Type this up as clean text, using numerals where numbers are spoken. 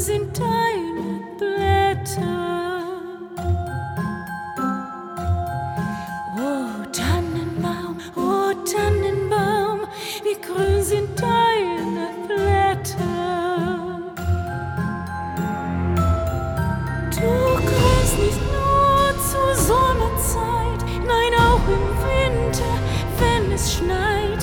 sind deine Blätter. Oh Tannenbaum, wie grün sind deine Blätter. Du grünst nicht nur zur Sommerzeit, nein auch im Winter, wenn es schneit.